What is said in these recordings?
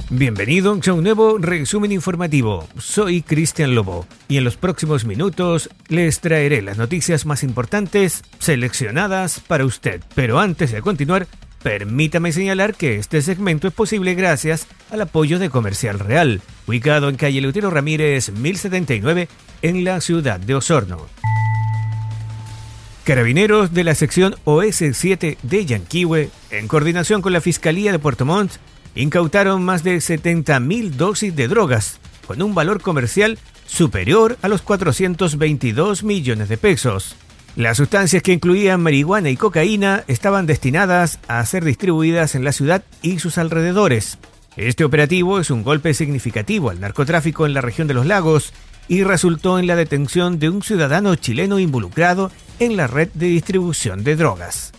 Bienvenido a un nuevo resumen informativo. Soy Cristian Lobo y en los próximos minutos les traeré las noticias más importantes seleccionadas para usted. Pero antes de continuar, permítame señalar que este segmento es posible gracias al apoyo de Comercial Real, ubicado en calle Eleuterio Ramírez 1079 en la ciudad de Osorno. Carabineros de la sección OS7 de Yanquihue, en coordinación con la Fiscalía de Puerto Montt, incautaron más de 70.000 dosis de drogas, con un valor comercial superior a los 422 millones de pesos. Las sustancias, que incluían marihuana y cocaína, estaban destinadas a ser distribuidas en la ciudad y sus alrededores. Este operativo es un golpe significativo al narcotráfico en la región de los lagos y resultó en la detención de un ciudadano chileno involucrado en la red de distribución de drogas.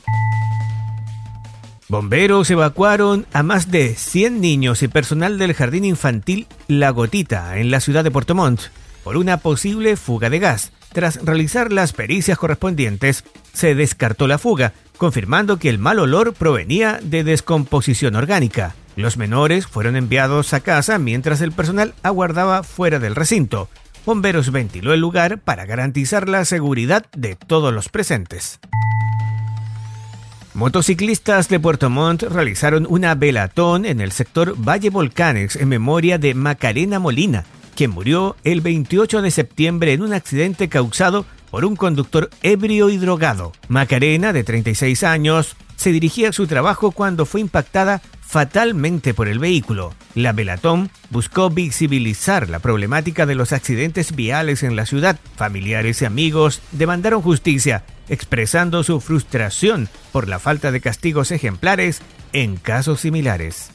Bomberos evacuaron a más de 100 niños y personal del jardín infantil La Gotita en la ciudad de Puerto Montt por una posible fuga de gas. Tras realizar las pericias correspondientes, se descartó la fuga, confirmando que el mal olor provenía de descomposición orgánica. Los menores fueron enviados a casa mientras el personal aguardaba fuera del recinto. Bomberos ventiló el lugar para garantizar la seguridad de todos los presentes. Motociclistas de Puerto Montt realizaron una velatón en el sector Valle Volcanes en memoria de Macarena Molina, quien murió el 28 de septiembre en un accidente causado por un conductor ebrio y drogado. Macarena, de 36 años, se dirigía a su trabajo cuando fue impactada fatalmente por el vehículo. La velatón buscó visibilizar la problemática de los accidentes viales en la ciudad. Familiares y amigos demandaron justicia, expresando su frustración por la falta de castigos ejemplares en casos similares.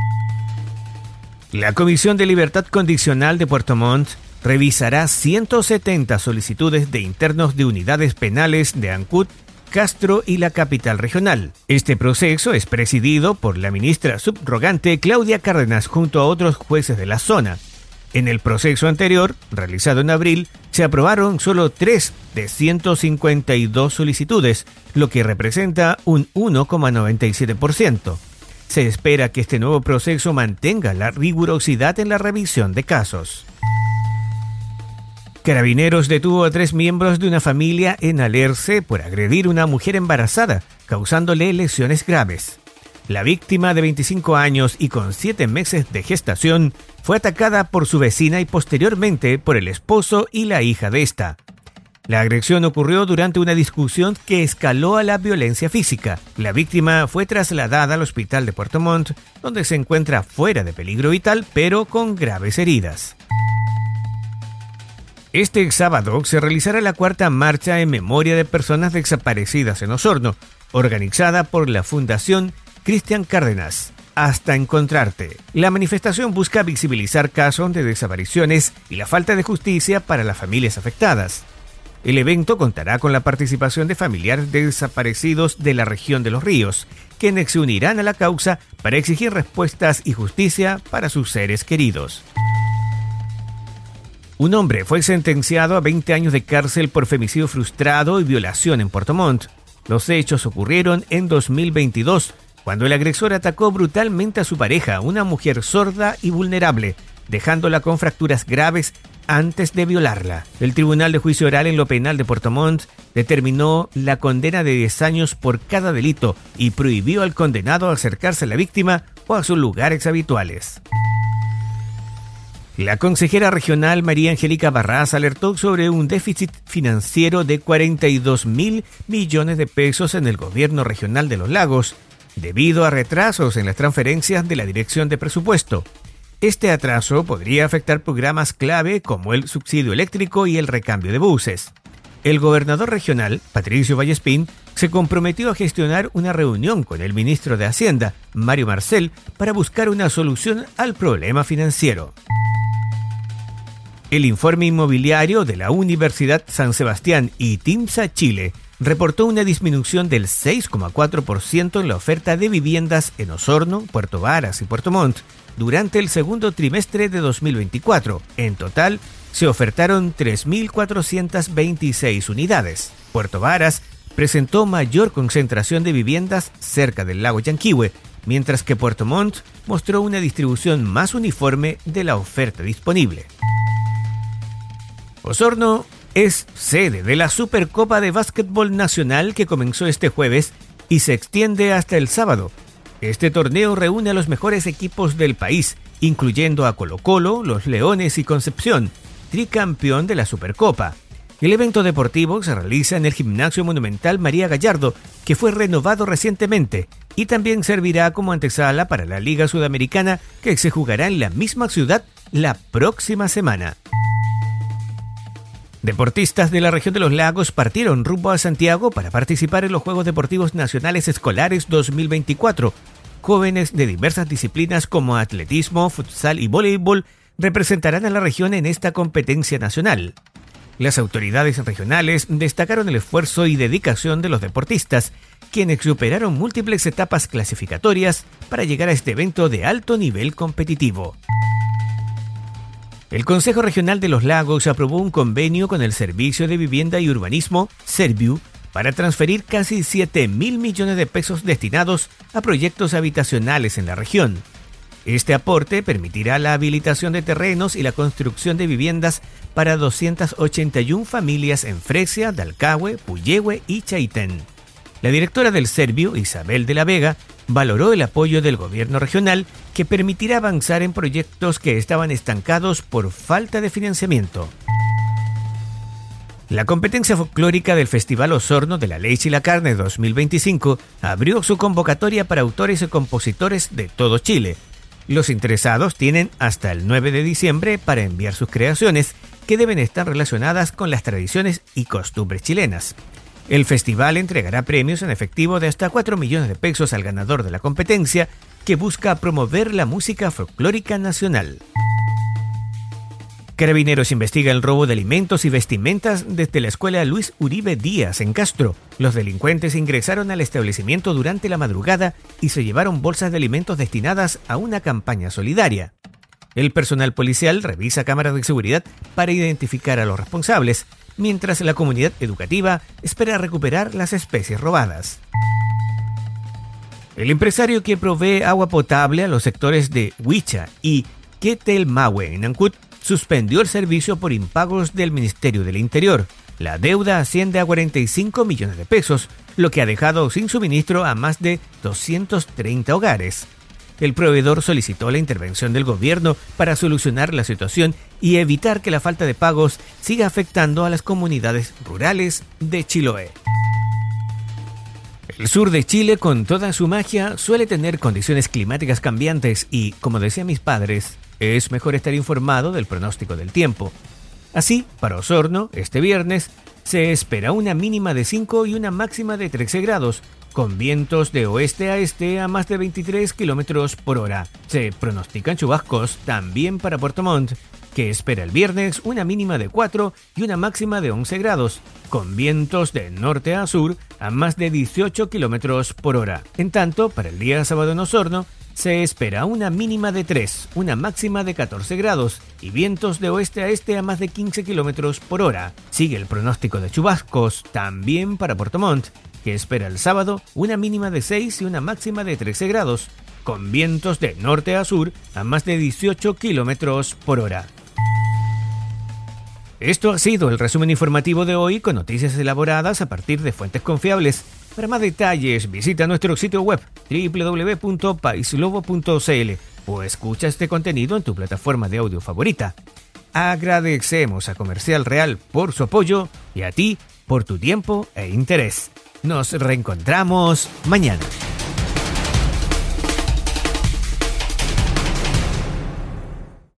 La Comisión de Libertad Condicional de Puerto Montt revisará 170 solicitudes de internos de unidades penales de Ancud, Castro y la capital regional. Este proceso es presidido por la ministra subrogante Claudia Cárdenas junto a otros jueces de la zona. En el proceso anterior, realizado en abril, se aprobaron solo 3 de 152 solicitudes, lo que representa un 1,97%. Se espera que este nuevo proceso mantenga la rigurosidad en la revisión de casos. Carabineros detuvo a 3 miembros de una familia en Alerce por agredir a una mujer embarazada, causándole lesiones graves. La víctima, de 25 años y con 7 meses de gestación, fue atacada por su vecina y posteriormente por el esposo y la hija de esta. La agresión ocurrió durante una discusión que escaló a la violencia física. La víctima fue trasladada al hospital de Puerto Montt, donde se encuentra fuera de peligro vital, pero con graves heridas. Este sábado se realizará la 4ª marcha en memoria de personas desaparecidas en Osorno, organizada por la Fundación Cristian Cárdenas. Hasta encontrarte. La manifestación busca visibilizar casos de desapariciones y la falta de justicia para las familias afectadas. El evento contará con la participación de familiares de desaparecidos de la región de Los Ríos, quienes se unirán a la causa para exigir respuestas y justicia para sus seres queridos. Un hombre fue sentenciado a 20 años de cárcel por femicidio frustrado y violación en Puerto Montt. Los hechos ocurrieron en 2022, cuando el agresor atacó brutalmente a su pareja, una mujer sorda y vulnerable, dejándola con fracturas graves antes de violarla. El Tribunal de Juicio Oral en lo Penal de Puerto Montt determinó la condena de 10 años por cada delito y prohibió al condenado acercarse a la víctima o a sus lugares habituales. La consejera regional María Angélica Barras alertó sobre un déficit financiero de 42.000 millones de pesos en el gobierno regional de Los Lagos, debido a retrasos en las transferencias de la Dirección de Presupuesto. Este atraso podría afectar programas clave como el subsidio eléctrico y el recambio de buses. El gobernador regional, Patricio Vallespín, se comprometió a gestionar una reunión con el ministro de Hacienda, Mario Marcel, para buscar una solución al problema financiero. El informe inmobiliario de la Universidad San Sebastián y TIMSA Chile reportó una disminución del 6,4% en la oferta de viviendas en Osorno, Puerto Varas y Puerto Montt durante el segundo trimestre de 2024. En total, se ofertaron 3.426 unidades. Puerto Varas presentó mayor concentración de viviendas cerca del lago Yanquihue, mientras que Puerto Montt mostró una distribución más uniforme de la oferta disponible. Osorno es sede de la Supercopa de Básquetbol Nacional que comenzó este jueves y se extiende hasta el sábado. Este torneo reúne a los mejores equipos del país, incluyendo a Colo-Colo, los Leones y Concepción, tricampeón de la Supercopa. El evento deportivo se realiza en el Gimnasio Monumental María Gallardo, que fue renovado recientemente, y también servirá como antesala para la Liga Sudamericana, que se jugará en la misma ciudad la próxima semana. Deportistas de la región de los lagos partieron rumbo a Santiago para participar en los Juegos Deportivos Nacionales Escolares 2024. Jóvenes de diversas disciplinas como atletismo, futsal y voleibol representarán a la región en esta competencia nacional. Las autoridades regionales destacaron el esfuerzo y dedicación de los deportistas, quienes superaron múltiples etapas clasificatorias para llegar a este evento de alto nivel competitivo. El Consejo Regional de los Lagos aprobó un convenio con el Servicio de Vivienda y Urbanismo, Serviu, para transferir casi 7.000 millones de pesos destinados a proyectos habitacionales en la región. Este aporte permitirá la habilitación de terrenos y la construcción de viviendas para 281 familias en Fresia, Dalcahue, Puyehue y Chaitén. La directora del Serviu, Isabel de la Vega, valoró el apoyo del gobierno regional que permitirá avanzar en proyectos que estaban estancados por falta de financiamiento. La competencia folclórica del Festival Osorno de la Leche y la Carne 2025 abrió su convocatoria para autores y compositores de todo Chile. Los interesados tienen hasta el 9 de diciembre para enviar sus creaciones, que deben estar relacionadas con las tradiciones y costumbres chilenas. El festival entregará premios en efectivo de hasta 4 millones de pesos al ganador de la competencia, que busca promover la música folclórica nacional. Carabineros investiga el robo de alimentos y vestimentas desde la escuela Luis Uribe Díaz en Castro. Los delincuentes ingresaron al establecimiento durante la madrugada y se llevaron bolsas de alimentos destinadas a una campaña solidaria. El personal policial revisa cámaras de seguridad para identificar a los responsables, mientras la comunidad educativa espera recuperar las especies robadas. El empresario que provee agua potable a los sectores de Huicha y Quetelmahue en Ancud suspendió el servicio por impagos del Ministerio del Interior. La deuda asciende a 45 millones de pesos, lo que ha dejado sin suministro a más de 230 hogares. El proveedor solicitó la intervención del gobierno para solucionar la situación y evitar que la falta de pagos siga afectando a las comunidades rurales de Chiloé. El sur de Chile, con toda su magia, suele tener condiciones climáticas cambiantes y, como decían mis padres, es mejor estar informado del pronóstico del tiempo. Así, para Osorno, este viernes, se espera una mínima de 5 y una máxima de 13 grados, con vientos de oeste a este a más de 23 kilómetros por hora. Se pronostican chubascos también para Puerto Montt, que espera el viernes una mínima de 4 y una máxima de 11 grados, con vientos de norte a sur a más de 18 kilómetros por hora. En tanto, para el día sábado en Osorno, se espera una mínima de 3, una máxima de 14 grados y vientos de oeste a este a más de 15 kilómetros por hora. Sigue el pronóstico de chubascos también para Puerto Montt, que espera el sábado una mínima de 6 y una máxima de 13 grados, con vientos de norte a sur a más de 18 kilómetros por hora. Esto ha sido el resumen informativo de hoy, con noticias elaboradas a partir de fuentes confiables. Para más detalles, visita nuestro sitio web www.paislobo.cl o escucha este contenido en tu plataforma de audio favorita. Agradecemos a Comercial Real por su apoyo y a ti por tu tiempo e interés. Nos reencontramos mañana.